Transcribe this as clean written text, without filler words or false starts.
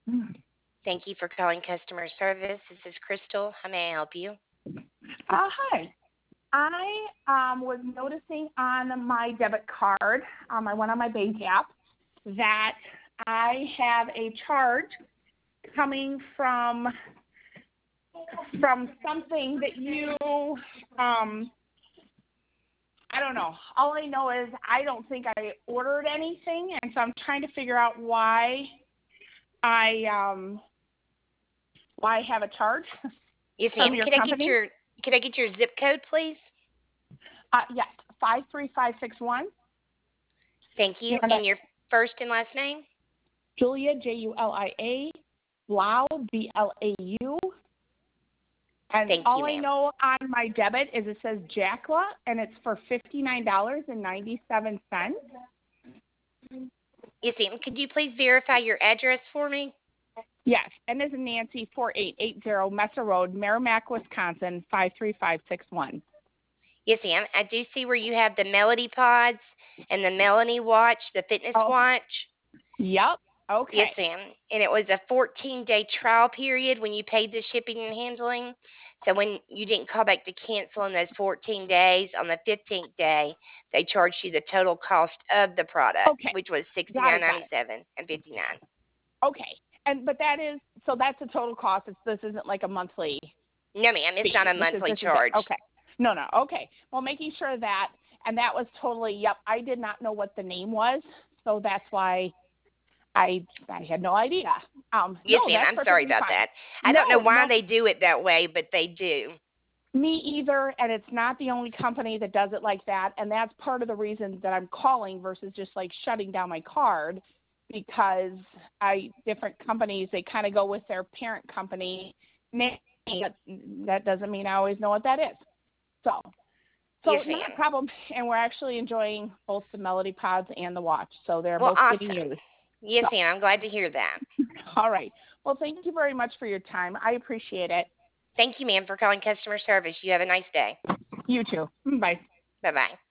Thank you for calling customer service. This is Crystal. How may I help you? Hi. I was noticing on my debit card, I went on my bank app, that I have a charge coming from something that you, I don't know. All I know is I don't think I ordered anything, and so I'm trying to figure out I why I have a charge Yes, from ma'am. your company. Could I get your zip code, please? Yes, 53561. Thank you. And your first and last name? Julia, Julia, Blau, Blau. And Thank you, all I ma'am. know on my debit is it says Jackla, and it's for $59.97. Yes, ma'am. Could you please verify your address for me? Yes, N as in Nancy, 4880 Mesa Road, Merrimack, Wisconsin, 53561. Yes, ma'am. I do see where you have the Melody Pods and the Melanie Watch, the fitness Oh, watch. yep. Yes, Okay. ma'am. And it was a 14-day trial period when you paid the shipping and handling. So when you didn't call back to cancel in those 14 days, on the 15th day, they charged you the total cost of the product, Okay. which was Got it. Got it. $69.97 and 59. Okay. But that's the total cost. This isn't like a monthly No, ma'am. It's not fee. a monthly This is it. charge. Okay. No. Okay. Well, making sure that, and that was totally, yep. I did not know what the name was, so that's why I had no idea. Yes, No, ma'am. that's I'm sorry perfectly about fine. that. I don't know No, why no, they do it that way, but they do. me either. And it's not the only company that does it like that. And that's part of the reason that I'm calling versus just like shutting down my card, because different companies, they kind of go with their parent company name. But that doesn't mean I always know what that is. So Yes, not a ma'am. problem. And we're actually enjoying both the Melody Pods and the watch. So they're Well, both getting awesome. used. Yes, So, ma'am. I'm glad to hear that. all right. Well, thank you very much for your time. I appreciate it. Thank you, ma'am, for calling customer service. You have a nice day. You too. Bye. Bye-bye.